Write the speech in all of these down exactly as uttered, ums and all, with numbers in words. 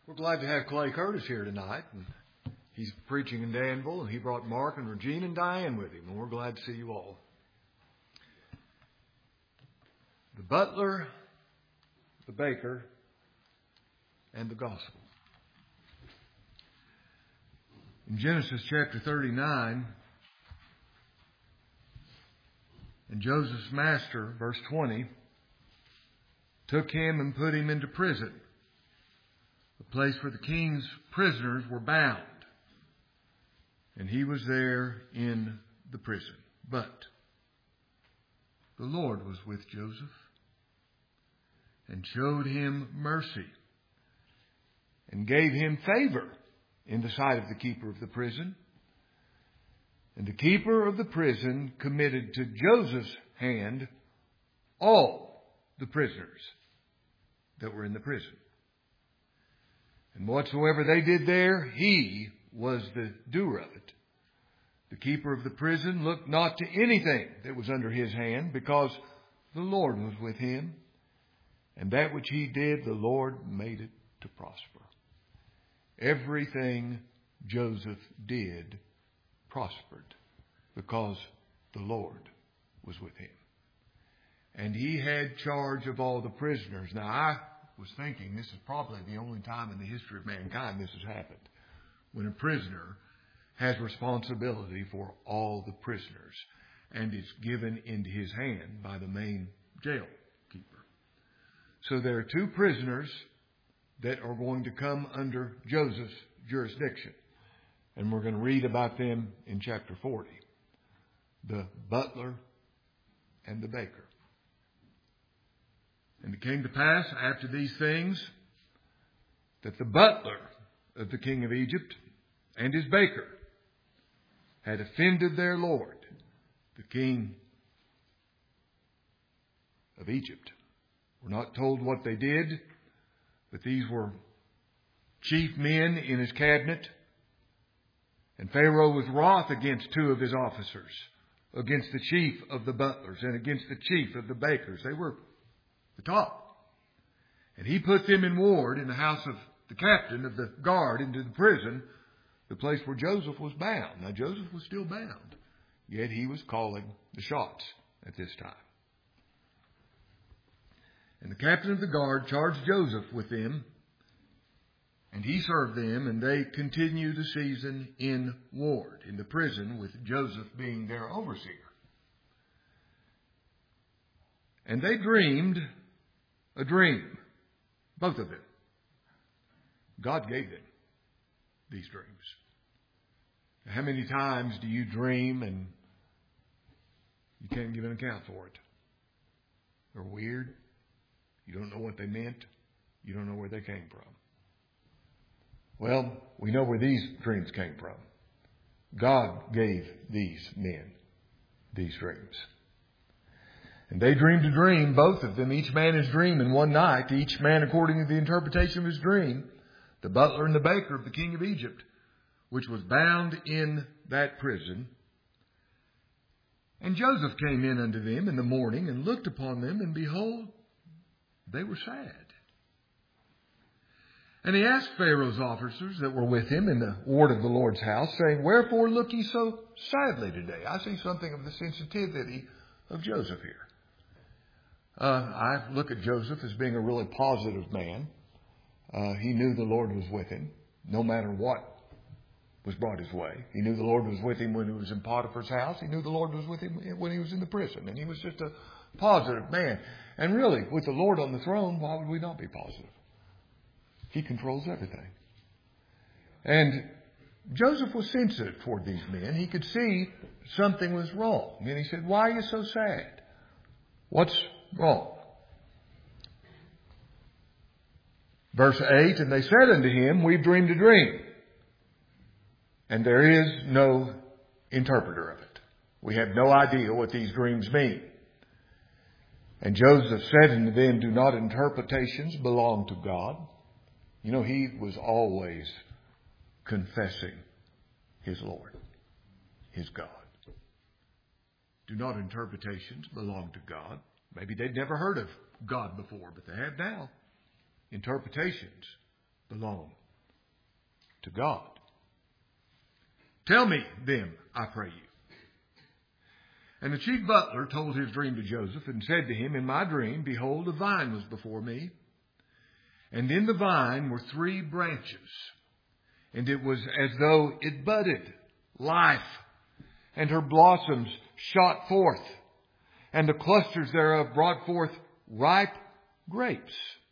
We're glad to have Clay Curtis here tonight. And he's preaching in Danville, and he brought Mark and Regina and Diane with him, and we're glad to see you all. The butler, the baker, and the gospel. In Genesis chapter thirty-nine, and Joseph's master, verse twenty, took him and put him into prison, the place where the king's prisoners were bound. And he was there in the prison. But the Lord was with Joseph and showed him mercy and gave him favor in the sight of the keeper of the prison. And the keeper of the prison committed to Joseph's hand all the prisoners that were in the prison. And whatsoever they did there, he was the doer of it. The keeper of the prison looked not to anything that was under his hand, because the Lord was with him. And that which he did, the Lord made it to prosper. Everything Joseph did prospered, because the Lord was with him. And he had charge of all the prisoners. Now, I was thinking this is probably the only time in the history of mankind this has happened, when a prisoner has responsibility for all the prisoners and is given into his hand by the main jail keeper. So there are two prisoners that are going to come under Joseph's jurisdiction. And we're going to read about them in chapter forty. The butler and the baker. And it came to pass after these things that the butler of the king of Egypt and his baker had offended their lord, the king of Egypt. We're not told what they did, but these were chief men in his cabinet. And Pharaoh was wroth against two of his officers, against the chief of the butlers and against the chief of the bakers. They were the top. And he put them in ward in the house of the captain of the guard into the prison, the place where Joseph was bound. Now Joseph was still bound, yet he was calling the shots at this time. And the captain of the guard charged Joseph with them, and he served them, and they continued the season in ward, in the prison, with Joseph being their overseer. And they dreamed a dream, both of them. God gave them these dreams. How many times do you dream and you can't give an account for it? They're weird. You don't know what they meant. You don't know where they came from. Well, we know where these dreams came from. God gave these men these dreams. And they dreamed a dream, both of them, each man his dream in one night, each man according to the interpretation of his dream, the butler and the baker of the king of Egypt, which was bound in that prison. And Joseph came in unto them in the morning and looked upon them, and behold, they were sad. And he asked Pharaoh's officers that were with him in the ward of the Lord's house, saying, Wherefore look ye so sadly today? I see something of the sensitivity of Joseph here. Uh, I look at Joseph as being a really positive man. Uh, he knew the Lord was with him, no matter what was brought his way. He knew the Lord was with him when he was in Potiphar's house. He knew the Lord was with him when he was in the prison. And he was just a positive man. And really, with the Lord on the throne, why would we not be positive? He controls everything. And Joseph was sensitive toward these men. He could see something was wrong. And he said, Why are you so sad? What's wrong? Verse eight, And they said unto him, We've dreamed a dream, and there is no interpreter of it. We have no idea what these dreams mean. And Joseph said unto them, Do not interpretations belong to God? You know, he was always confessing his Lord, his God. Do not interpretations belong to God? Maybe they'd never heard of God before, but they have now. Interpretations belong to God. Tell me them, I pray you. And the chief butler told his dream to Joseph and said to him, in my dream, behold, a vine was before me, and in the vine were three branches, and it was as though it budded life, and her blossoms shot forth, and the clusters thereof brought forth ripe grapes.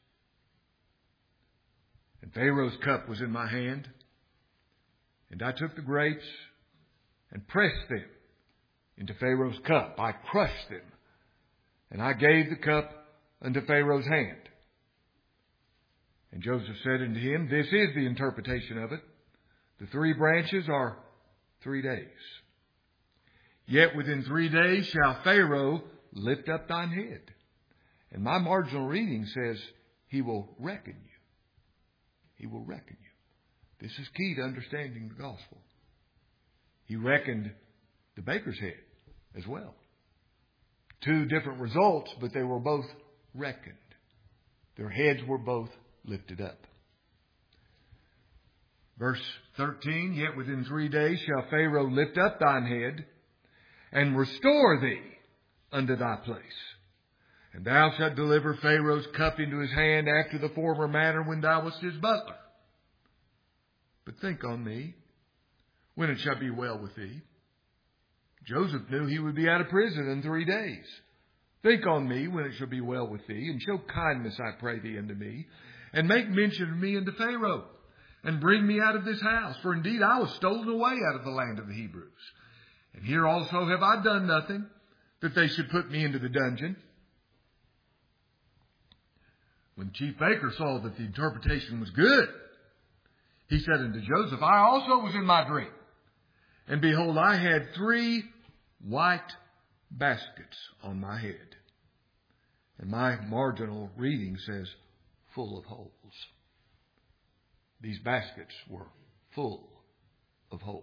And Pharaoh's cup was in my hand, and I took the grapes and pressed them into Pharaoh's cup. I crushed them, and I gave the cup unto Pharaoh's hand. And Joseph said unto him, this is the interpretation of it. The three branches are three days. Yet within three days shall Pharaoh lift up thine head. And my marginal reading says, he will reckon you. He will reckon you. This is key to understanding the gospel. He reckoned the baker's head as well. Two different results, but they were both reckoned. Their heads were both lifted up. Verse thirteen, yet within three days shall Pharaoh lift up thine head and restore thee unto thy place. And thou shalt deliver Pharaoh's cup into his hand after the former manner when thou wast his butler. But think on me when it shall be well with thee. Joseph knew he would be out of prison in three days. Think on me when it shall be well with thee, and show kindness, I pray thee, unto me, and make mention of me unto Pharaoh, and bring me out of this house. For indeed I was stolen away out of the land of the Hebrews. And here also have I done nothing, that they should put me into the dungeon. When the chief baker saw that the interpretation was good, he said unto Joseph, I also was in my dream, and behold, I had three white baskets on my head. And my marginal reading says, full of holes. These baskets were full of holes.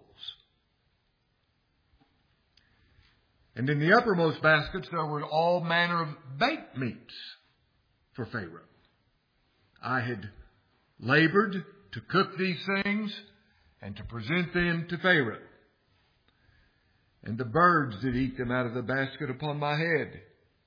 And in the uppermost baskets there were all manner of baked meats for Pharaoh. I had labored to cook these things and to present them to Pharaoh. And the birds did eat them out of the basket upon my head.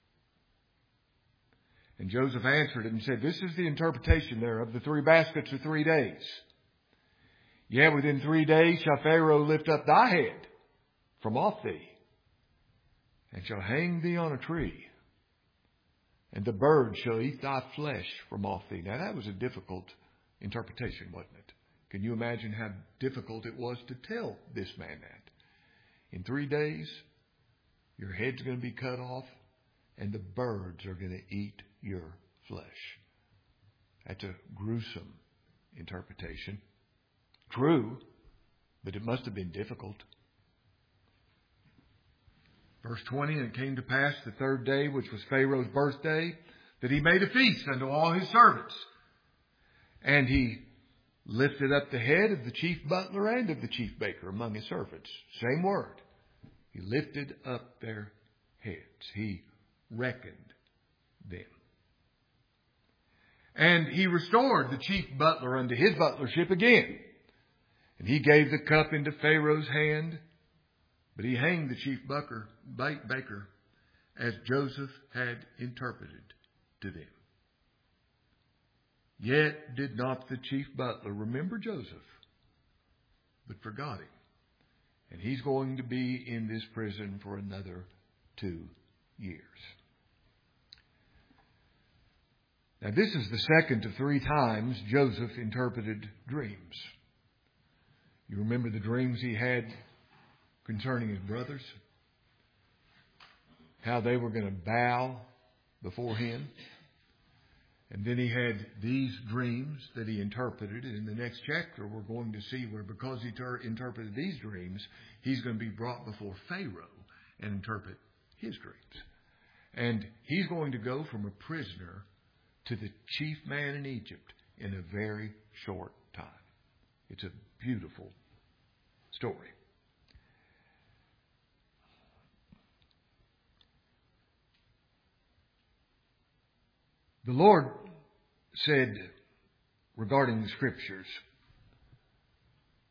And Joseph answered and said, this is the interpretation thereof. The three baskets are three days. Yet within three days shall Pharaoh lift up thy head from off thee, and shall hang thee on a tree. And the birds shall eat thy flesh from off thee. Now that was a difficult interpretation, wasn't it? Can you imagine how difficult it was to tell this man that? In three days, your head's going to be cut off, and the birds are going to eat your flesh. That's a gruesome interpretation. True, but it must have been difficult. Verse twenty, and it came to pass the third day, which was Pharaoh's birthday, that he made a feast unto all his servants. And he lifted up the head of the chief butler and of the chief baker among his servants. Same word. He lifted up their heads. He reckoned them. And he restored the chief butler unto his butlership again. And he gave the cup into Pharaoh's hand, but he hanged the chief baker, baker as Joseph had interpreted to them. Yet did not the chief butler remember Joseph, but forgot him. And he's going to be in this prison for another two years. Now this is the second of three times Joseph interpreted dreams. You remember the dreams he had concerning his brothers? How they were going to bow before him. And then he had these dreams that he interpreted. And in the next chapter, we're going to see where because he ter- interpreted these dreams, he's going to be brought before Pharaoh and interpret his dreams. And he's going to go from a prisoner to the chief man in Egypt in a very short time. It's a beautiful story. The Lord said regarding the Scriptures,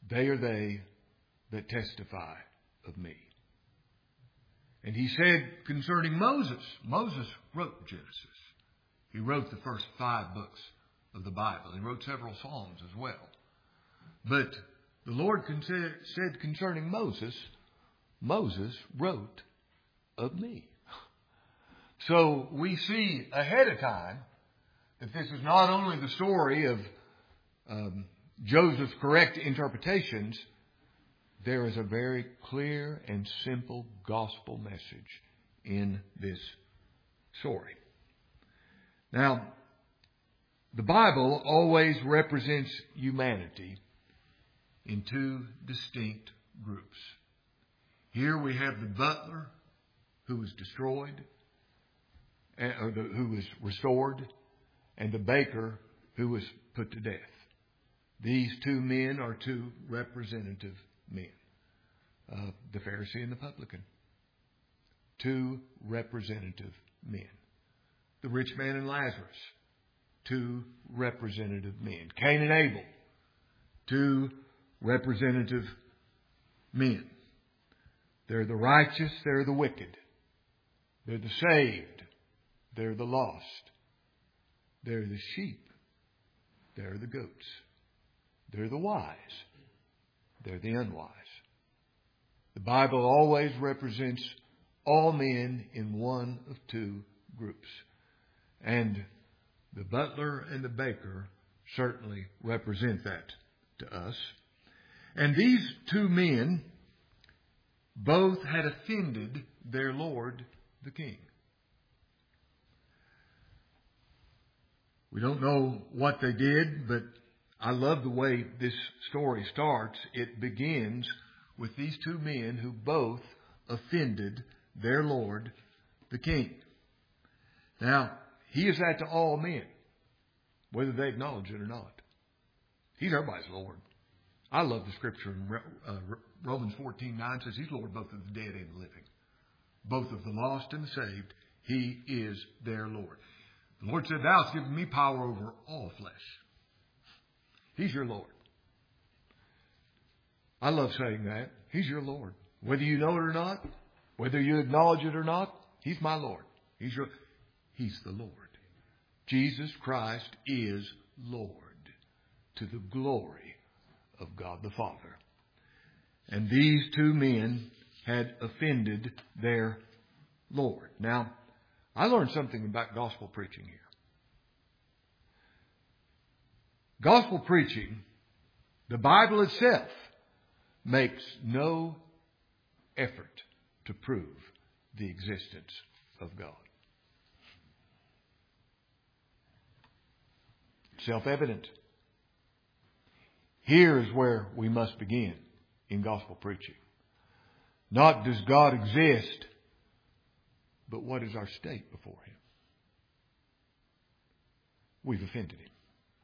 They are they that testify of me. And he said concerning Moses, Moses wrote Genesis. He wrote the first five books of the Bible. He wrote several Psalms as well. But the Lord said concerning Moses, Moses wrote of me. So we see ahead of time that this is not only the story of um, Joseph's correct interpretations, there is a very clear and simple gospel message in this story. Now, the Bible always represents humanity in two distinct groups. Here we have the butler who was destroyed, or the, who was restored, and the baker who was put to death. These two men are two representative men. Uh, the Pharisee and the publican. Two representative men. The rich man and Lazarus. Two representative men. Cain and Abel. Two representative men. They're the righteous, they're the wicked. They're the saved, they're the lost. They're the sheep, they're the goats. They're the wise, they're the unwise. The Bible always represents all men in one of two groups. And the butler and the baker certainly represent that to us. And these two men both had offended their Lord, the King. We don't know what they did, but I love the way this story starts. It begins with these two men who both offended their Lord, the King. Now, He is that to all men, whether they acknowledge it or not. He's everybody's Lord. I love the scripture in uh, Romans fourteen nine says He's Lord both of the dead and the living. Both of the lost and the saved. He is their Lord. The Lord said, Thou hast given me power over all flesh. He's your Lord. I love saying that. He's your Lord. Whether you know it or not, whether you acknowledge it or not, He's my Lord. He's your, He's the Lord. Jesus Christ is Lord to the glory of God the Father. And these two men had offended their Lord. Now, I learned something about gospel preaching here. Gospel preaching, the Bible itself, makes no effort to prove the existence of God. Self-evident. Here is where we must begin in gospel preaching. Not does God exist, but what is our state before Him? We've offended Him.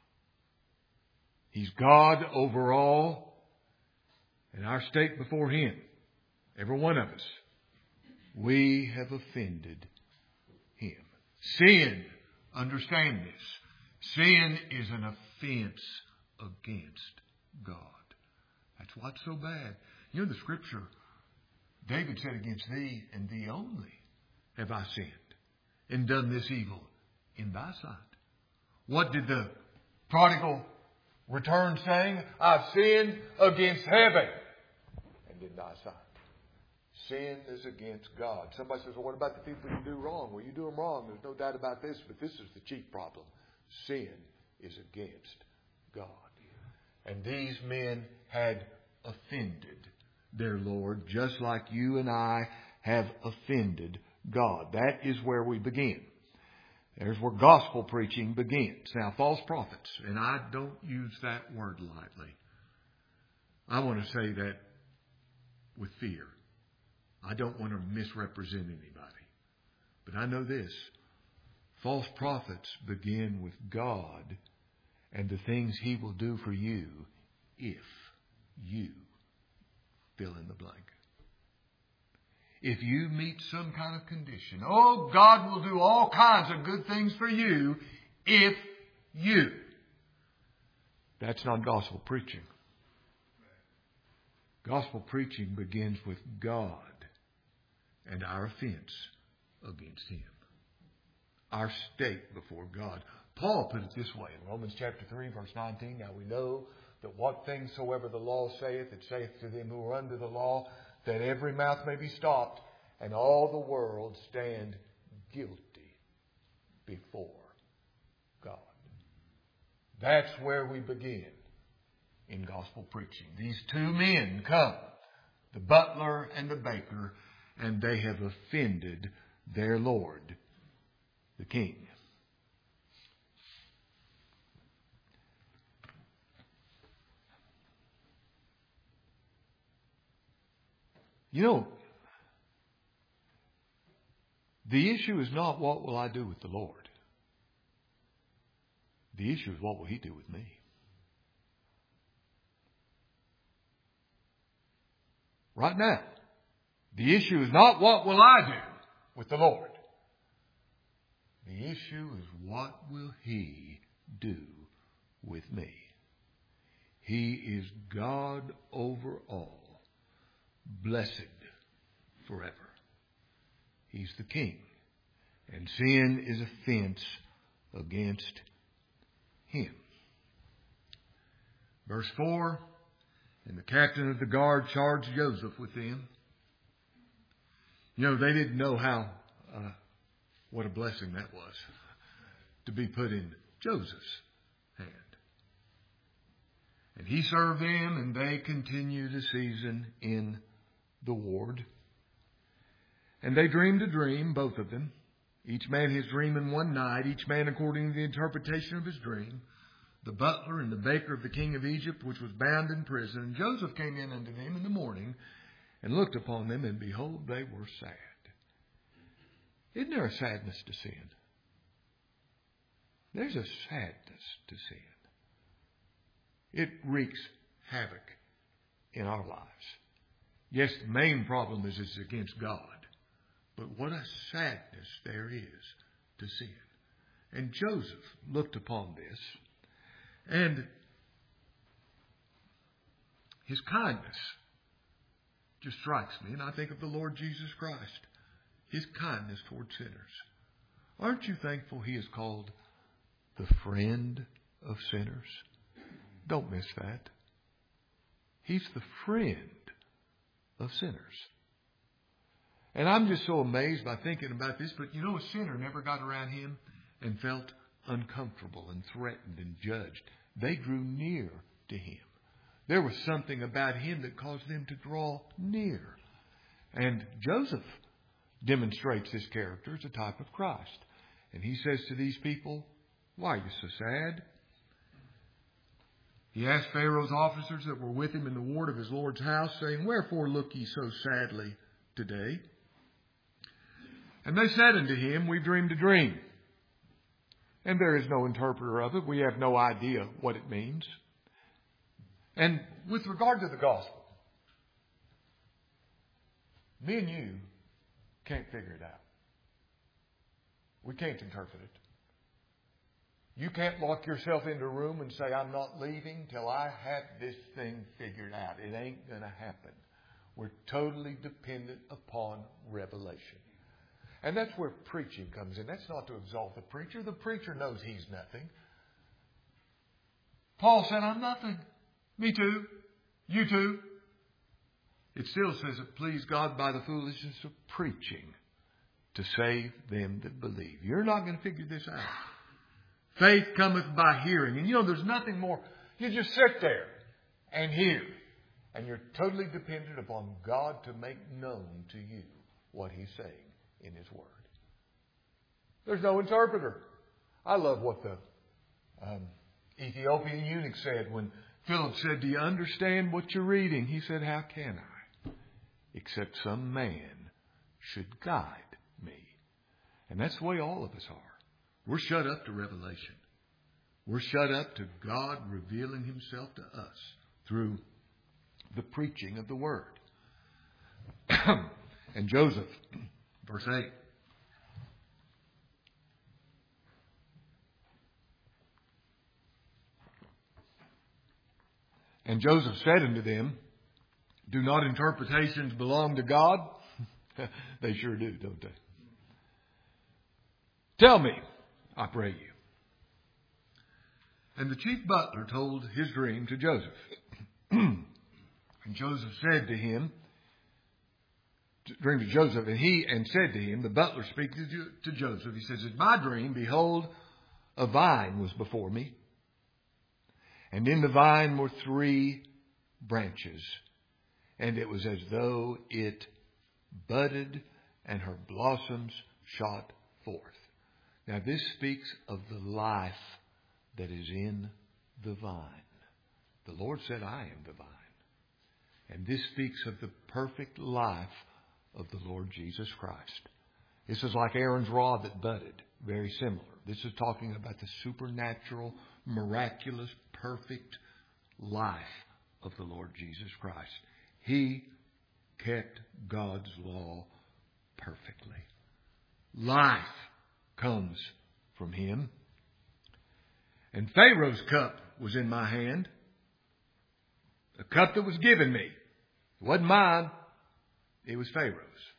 He's God over all, and our state before Him, every one of us, we have offended Him. Sin, understand this, sin is an offense against God. That's what's so bad. You know the scripture, David said, against Thee and Thee only have I sinned and done this evil in Thy sight. What did the prodigal return saying? I've sinned against heaven and in Thy sight. Sin is against God. Somebody says, well, what about the people you do wrong? Well, you do them wrong. There's no doubt about this, but this is the chief problem. Sin is against God. And these men had offended their Lord, just like you and I have offended God. That is where we begin. There's where gospel preaching begins. Now, false prophets, and I don't use that word lightly. I want to say that with fear. I don't want to misrepresent anybody. But I know this. False prophets begin with God and the things He will do for you if you fill in the blank. If you meet some kind of condition, oh, God will do all kinds of good things for you if you. That's not gospel preaching. Gospel preaching begins with God and our offense against Him. Our state before God. Paul put it this way in Romans chapter three, verse nineteen. Now we know that what things soever the law saith, it saith to them who are under the law, that every mouth may be stopped, and all the world stand guilty before God. That's where we begin in gospel preaching. These two men come, the butler and the baker, and they have offended their Lord, the King. You know, the issue is not what will I do with the Lord. The issue is what will He do with me. Right now, the issue is not what will I do with the Lord. The issue is what will He do with me. He is God over all. Blessed forever. He's the King. And sin is offense against Him. Verse four. And the captain of the guard charged Joseph with them. You know, they didn't know how, uh, what a blessing that was to be put in Joseph's hand. And he served them, and they continued the season in the ward. And they dreamed a dream, both of them. Each man his dream in one night, each man according to the interpretation of his dream. The butler and the baker of the king of Egypt, which was bound in prison. And Joseph came in unto them in the morning, and looked upon them, and behold, they were sad. Isn't there a sadness to sin? There's a sadness to sin. It wreaks havoc in our lives. Yes, the main problem is it's against God. But what a sadness there is to sin. And Joseph looked upon this, and his kindness just strikes me. And I think of the Lord Jesus Christ. His kindness toward sinners. Aren't you thankful He is called the friend of sinners? Don't miss that. He's the friend of sinners. And I'm just so amazed by thinking about this. But you know, a sinner never got around Him and felt uncomfortable and threatened and judged. They drew near to Him. There was something about Him that caused them to draw near. And Joseph demonstrates this character as a type of Christ. And he says to these people, why are you so sad? He asked Pharaoh's officers that were with him in the ward of his Lord's house, saying, wherefore look ye so sadly today? And they said unto him, we dreamed a dream. And there is no interpreter of it. We have no idea what it means. And with regard to the gospel, me and you can't figure it out. We can't interpret it. You can't lock yourself into a room and say, I'm not leaving till I have this thing figured out. It ain't going to happen. We're totally dependent upon revelation. And that's where preaching comes in. That's not to exalt the preacher. The preacher knows he's nothing. Paul said, I'm nothing. Me too. You too. It still says it pleased God by the foolishness of preaching to save them that believe. You're not going to figure this out. Faith cometh by hearing. And you know, there's nothing more. You just sit there and hear. And you're totally dependent upon God to make known to you what He's saying in His Word. There's no interpreter. I love what the um, Ethiopian eunuch said when Philip said, do you understand what you're reading? He said, how can I? Except some man should guide me. And that's the way all of us are. We're shut up to revelation. We're shut up to God revealing Himself to us through the preaching of the Word. And Joseph, verse eight. And Joseph said unto them, Do not interpretations belong to God? They sure do, don't they? Tell me, I pray you. And the chief butler told his dream to Joseph. And Joseph said to him, dream to Joseph, and he and said to him, the butler speaking to, to Joseph, he says, in my dream, behold, a vine was before me, and in the vine were three branches, and it was as though it budded, and her blossoms shot forth. Now this speaks of the life that is in the vine. The Lord said, I am the vine. And this speaks of the perfect life of the Lord Jesus Christ. This is like Aaron's rod that budded. Very similar. This is talking about the supernatural, miraculous, perfect life of the Lord Jesus Christ. He kept God's law perfectly. Life comes from Him. And Pharaoh's cup was in my hand. A cup that was given me. It wasn't mine. It was Pharaoh's.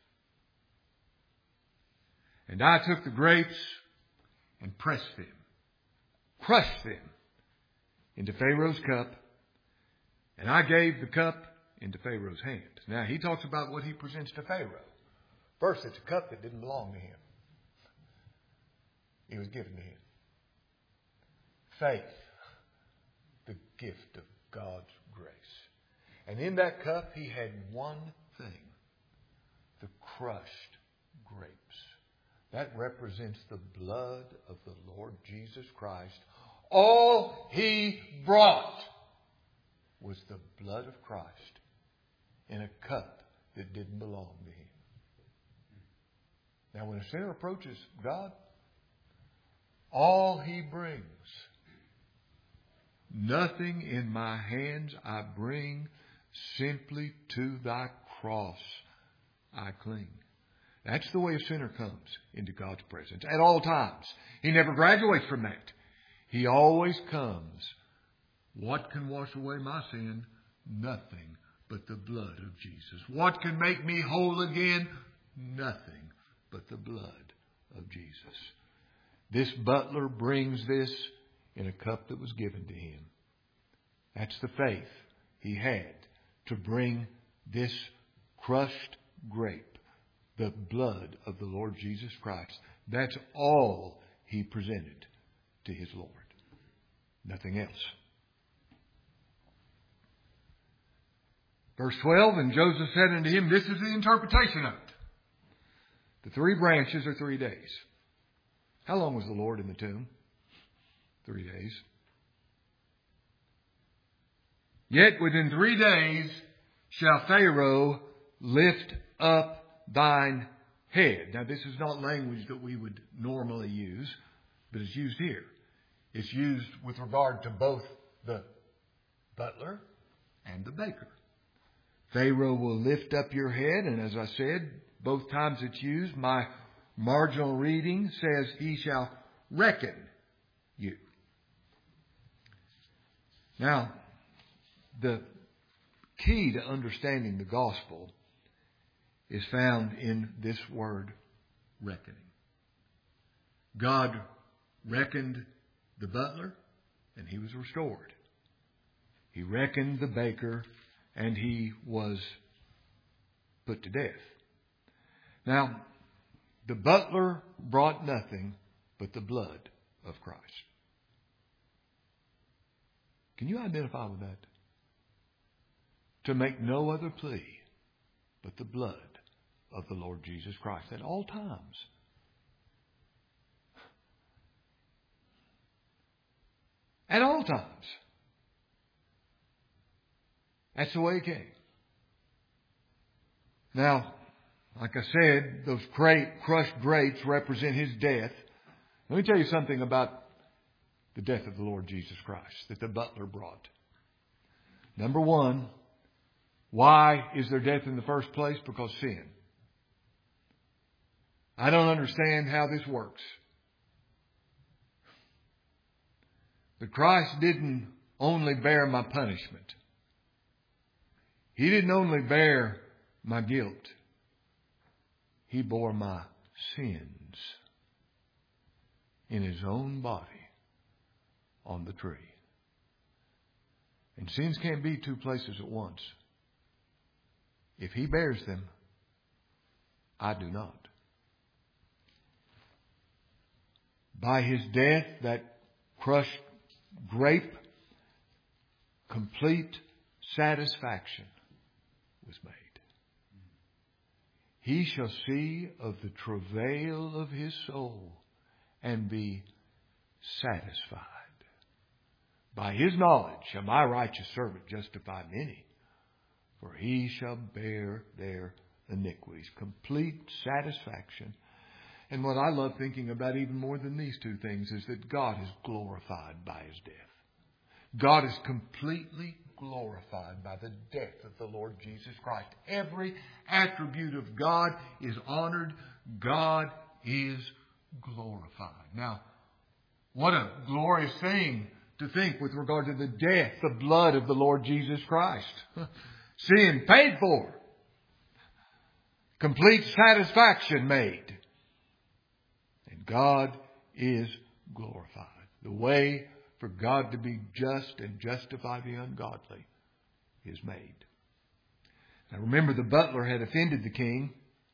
And I took the grapes and pressed them, crushed them into Pharaoh's cup, and I gave the cup into Pharaoh's hand. Now, he talks about what he presents to Pharaoh. First, it's a cup that didn't belong to him. It was given to him. Faith, the gift of God's grace. And in that cup, he had one thing, the crushed grapes. That represents the blood of the Lord Jesus Christ. All He brought was the blood of Christ in a cup that didn't belong to Him. Now, when a sinner approaches God, all he brings, nothing in my hands I bring, simply to thy cross I cling. That's the way a sinner comes into God's presence at all times. He never graduates from that. He always comes. What can wash away my sin? Nothing but the blood of Jesus. What can make me whole again? Nothing but the blood of Jesus. This butler brings this in a cup that was given to him. That's the faith he had to bring this crushed grape, the blood of the Lord Jesus Christ. That's all he presented to his Lord. Nothing else. Verse twelve, and Joseph said unto him, this is the interpretation of it. The three branches are three days. How long was the Lord in the tomb? Three days. Yet within three days shall Pharaoh lift up thine head. Now this is not language that we would normally use, but it's used here. It's used with regard to both the butler and the baker. Pharaoh will lift up your head, and as I said, both times it's used, my marginal reading says he shall reckon you. Now, the key to understanding the gospel is found in this word, reckoning. God reckoned the butler, and he was restored. He reckoned the baker, and he was put to death. Now, the butler brought nothing but the blood of Christ. Can you identify with that? To make no other plea but the blood of the Lord Jesus Christ at all times. At all times. That's the way it came. Now, like I said, those crushed grapes represent His death. Let me tell you something about the death of the Lord Jesus Christ that the butler brought. Number one, why is there death in the first place? Because sin. I don't understand how this works. But Christ didn't only bear my punishment. He didn't only bear my guilt. He bore my sins in His own body on the tree. And sins can't be two places at once. If He bears them, I do not. By His death, that crushed grape, complete satisfaction was made. He shall see of the travail of His soul and be satisfied. By His knowledge shall my righteous servant justify many, for he shall bear their iniquities. Complete satisfaction. And what I love thinking about even more than these two things is that God is glorified by His death. God is completely glorified by the death of the Lord Jesus Christ. Every attribute of God is honored. God is glorified. Now, what a glorious thing to think with regard to the death, the blood of the Lord Jesus Christ. Sin paid for. Complete satisfaction made. And God is glorified. The way for God to be just and justify the ungodly is made. Now remember, the butler had offended the king,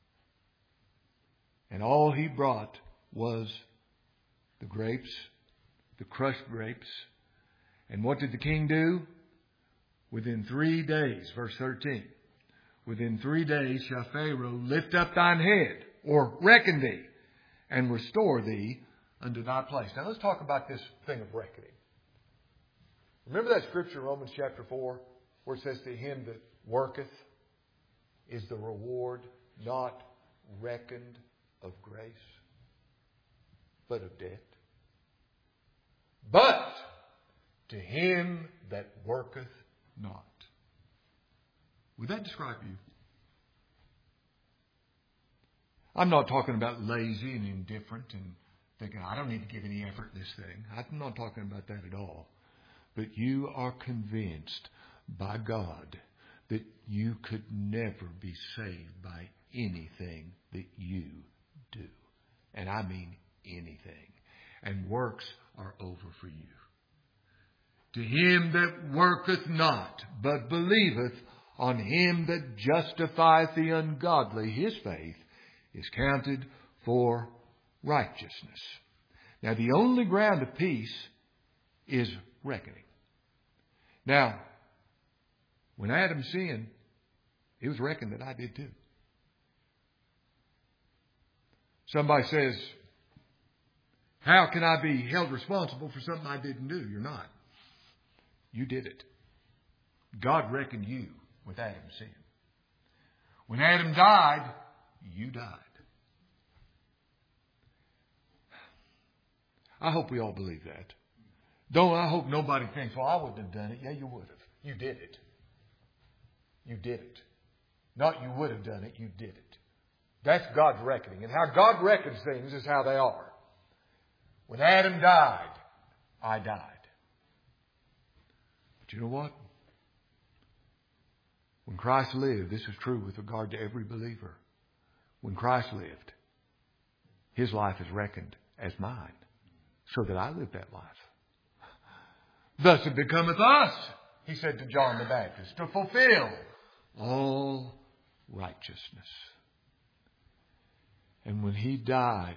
and all he brought was the grapes, the crushed grapes. And what did the king do? Within three days, verse thirteen, within three days shall Pharaoh lift up thine head, or reckon thee, and restore thee unto thy place. Now let's talk about this thing of reckoning. Remember that scripture in Romans chapter four, where it says, to him that worketh is the reward not reckoned of grace, but of debt. But to him that worketh not. Would that describe you? I'm not talking about lazy and indifferent and thinking, I don't need to give any effort in this thing. I'm not talking about that at all. But you are convinced by God that you could never be saved by anything that you do. And I mean anything. And works are over for you. To him that worketh not, but believeth on him that justifieth the ungodly, his faith is counted for righteousness. Now, the only ground of peace is reckoning. Now, when Adam sinned, it was reckoned that I did too. Somebody says, how can I be held responsible for something I didn't do? You're not. You did it. God reckoned you with Adam's sin. When Adam died, you died. I hope we all believe that. Don't I hope nobody thinks, well, I wouldn't have done it. Yeah, you would have. You did it. You did it. Not you would have done it, you did it. That's God's reckoning. And how God reckons things is how they are. When Adam died, I died. But you know what? When Christ lived, this is true with regard to every believer. When Christ lived, his life is reckoned as mine, so that I live that life. Thus it becometh us, he said to John the Baptist, to fulfill all righteousness. And when he died,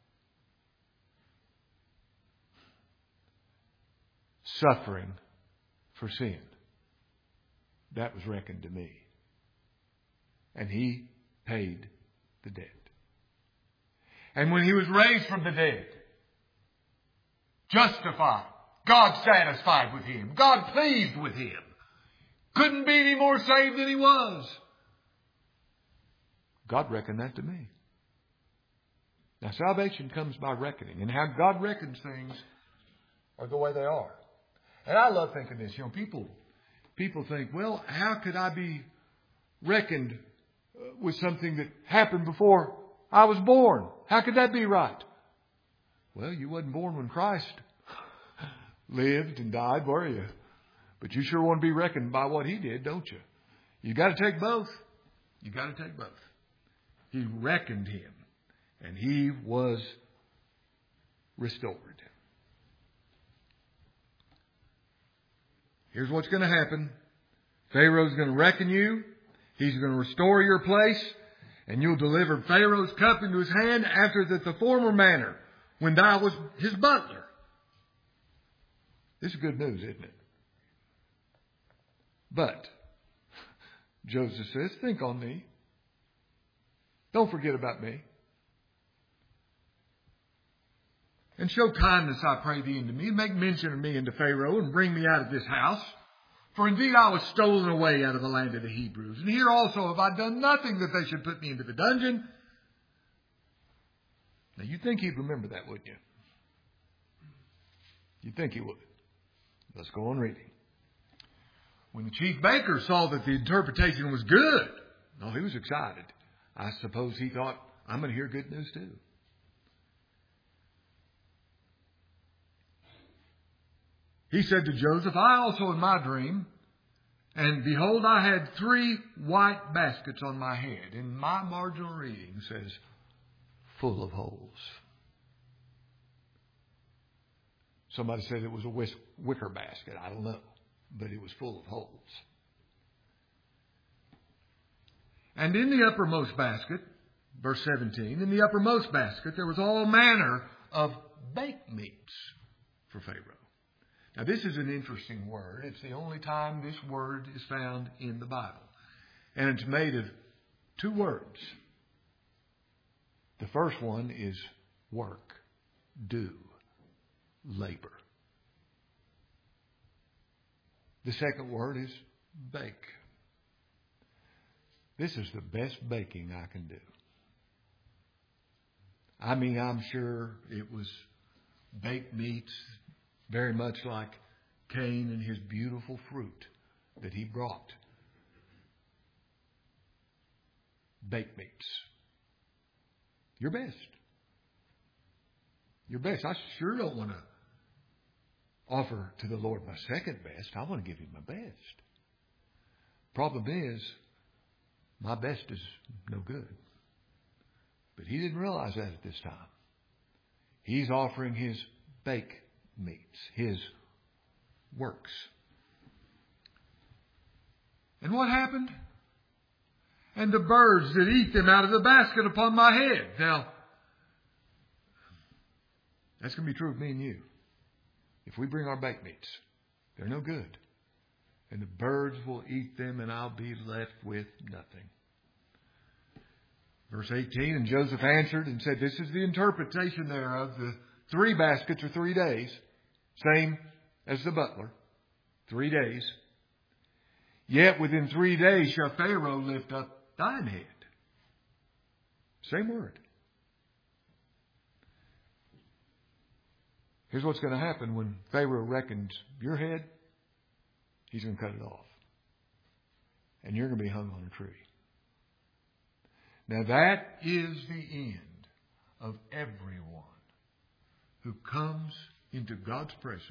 suffering for sin, that was reckoned to me. And he paid the debt. And when he was raised from the dead, justified, God satisfied with him, God pleased with him, couldn't be any more saved than he was. God reckoned that to me. Now, salvation comes by reckoning. And how God reckons things are the way they are. And I love thinking this. You know, people, people think, well, how could I be reckoned with something that happened before I was born? How could that be right? Well, you wasn't born when Christ lived and died, were you? But you sure want to be reckoned by what he did, don't you? You got to take both. You got to take both. He reckoned him, and he was restored. Here's what's going to happen. Pharaoh's going to reckon you. He's going to restore your place, and you'll deliver Pharaoh's cup into his hand after the, the former manner, when thou was his butler. This is good news, isn't it? But Joseph says, think on me. Don't forget about me. And show kindness, I pray thee, unto me. Make mention of me unto Pharaoh, and bring me out of this house. For indeed I was stolen away out of the land of the Hebrews. And here also have I done nothing that they should put me into the dungeon. Now you'd think he'd remember that, wouldn't you? You'd think he would. Let's go on reading. When the chief baker saw that the interpretation was good, oh, he was excited. I suppose he thought, I'm going to hear good news too. He said to Joseph, I also in my dream, and behold, I had three white baskets on my head. And my marginal reading says, full of holes. Somebody said it was a wicker basket. I don't know. But it was full of holes. And in the uppermost basket, verse seventeen, in the uppermost basket there was all manner of baked meats for Pharaoh. Now this is an interesting word. It's the only time this word is found in the Bible. And it's made of two words. The first one is work, do, labor. The second word is bake. This is the best baking I can do. I mean, I'm sure it was baked meats, very much like Cain and his beautiful fruit that he brought. Baked meats. Your best. Your best. I sure don't want to offer to the Lord my second best. I want to give him my best. Problem is, my best is no good. But he didn't realize that at this time. He's offering his bake meats, his works. And what happened? And the birds did eat them out of the basket upon my head. Now, that's going to be true of me and you. If we bring our baked meats, they're no good. And the birds will eat them, and I'll be left with nothing. Verse eighteen, and Joseph answered and said, this is the interpretation thereof. The three baskets are three days. Same as the butler. Three days. Yet within three days shall Pharaoh lift up thine head. Same word. Here's what's going to happen when Pharaoh reckons your head. He's going to cut it off. And you're going to be hung on a tree. Now that is the end of everyone who comes into God's presence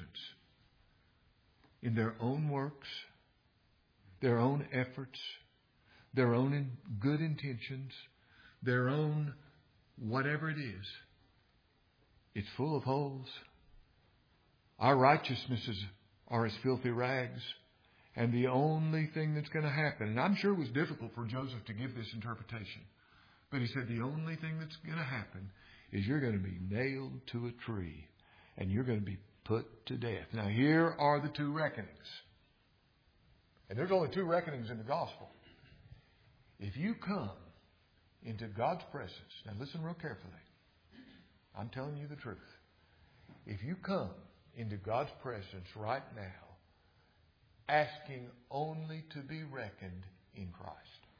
in their own works, their own efforts, their own good intentions, their own whatever it is. It's full of holes. Our righteousnesses are as filthy rags. And the only thing that's going to happen, and I'm sure it was difficult for Joseph to give this interpretation, but he said the only thing that's going to happen is you're going to be nailed to a tree and you're going to be put to death. Now here are the two reckonings. And there's only two reckonings in the gospel. If you come into God's presence, now listen real carefully. I'm telling you the truth. If you come into God's presence right now, asking only to be reckoned in Christ.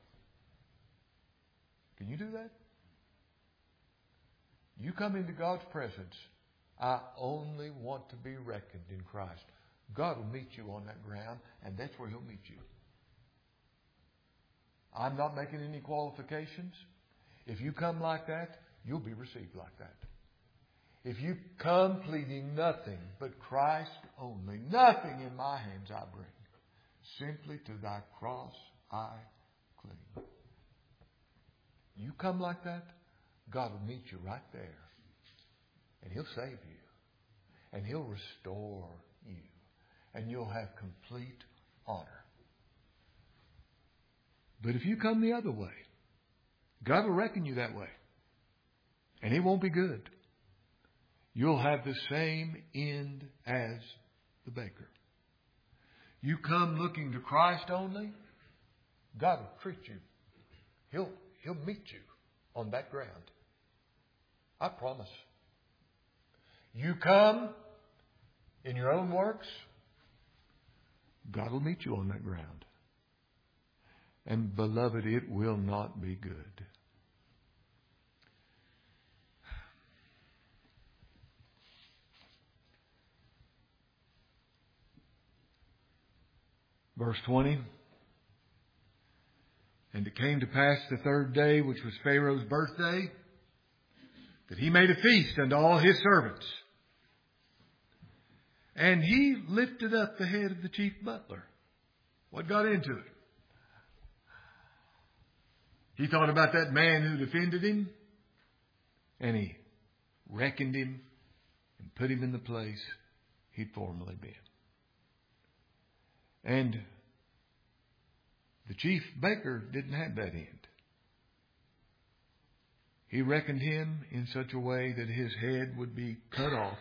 Can you do that? You come into God's presence, I only want to be reckoned in Christ. God will meet you on that ground, and that's where He'll meet you. I'm not making any qualifications. If you come like that, you'll be received like that. If you come pleading nothing but Christ only, nothing in my hands I bring, simply to thy cross eye clean. You come like that, God will meet you right there. And He'll save you. And He'll restore you. And you'll have complete honor. But if you come the other way, God will reckon you that way. And it won't be good. You'll have the same end as the baker. You come looking to Christ only, God will treat you. He'll, he'll meet you on that ground. I promise. You come in your own works, God will meet you on that ground. And beloved, it will not be good. Verse twenty. And it came to pass the third day, which was Pharaoh's birthday, that he made a feast unto all his servants. And he lifted up the head of the chief butler. What got into it? He thought about that man who defended him, and he reckoned him and put him in the place he'd formerly been. And the chief baker didn't have that end. He reckoned him in such a way that his head would be cut off,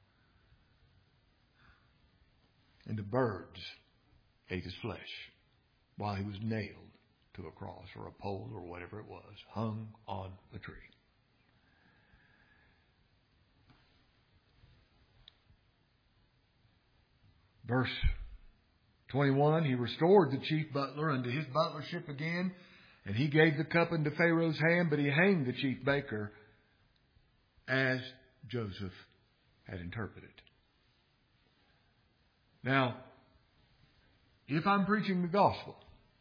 and the birds ate his flesh while he was nailed to a cross or a pole or whatever it was, hung on a tree. Verse twenty-one, he restored the chief butler unto his butlership again, and he gave the cup into Pharaoh's hand, but he hanged the chief baker as Joseph had interpreted. Now, if I'm preaching the gospel,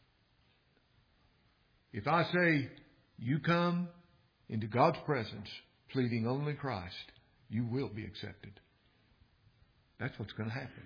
if I say you come into God's presence pleading only Christ, you will be accepted. That's what's going to happen.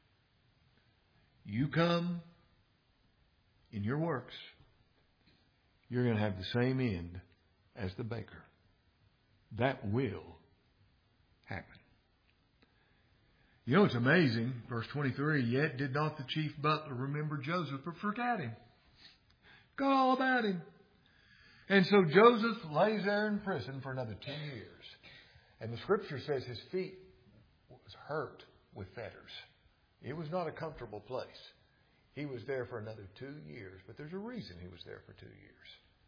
You come in your works, you're going to have the same end as the baker. That will happen. You know, it's amazing, verse twenty-three, yet did not the chief butler remember Joseph or forget him. Got all about him. And so Joseph lays there in prison for another ten years. And the scripture says his feet was hurt with fetters. It was not a comfortable place. He was there for another two years. But there's a reason he was there for two years.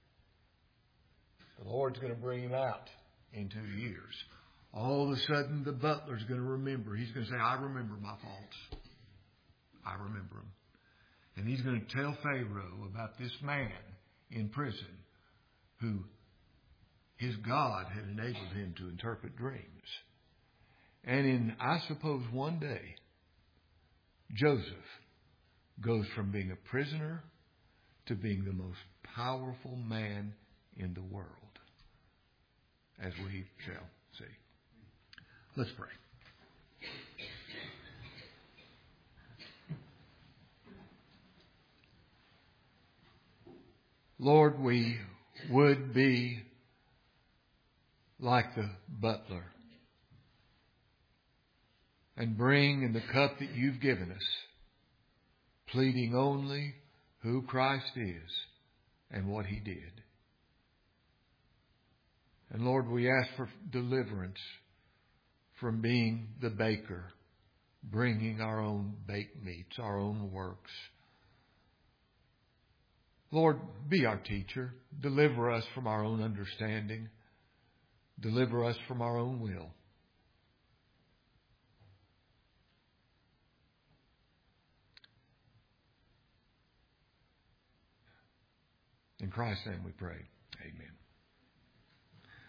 The Lord's going to bring him out in two years. All of a sudden, the butler's going to remember. He's going to say, I remember my faults. I remember them. And he's going to tell Pharaoh about this man in prison who his God had enabled him to interpret dreams. And in, I suppose, one day, Joseph goes from being a prisoner to being the most powerful man in the world, as we shall see. Let's pray. Lord, we would be like the butler and bring in the cup that you've given us, pleading only who Christ is and what He did. And Lord, we ask for deliverance from being the baker, bringing our own baked meats, our own works. Lord, be our teacher. Deliver us from our own understanding. Deliver us from our own will. In Christ's name we pray. Amen.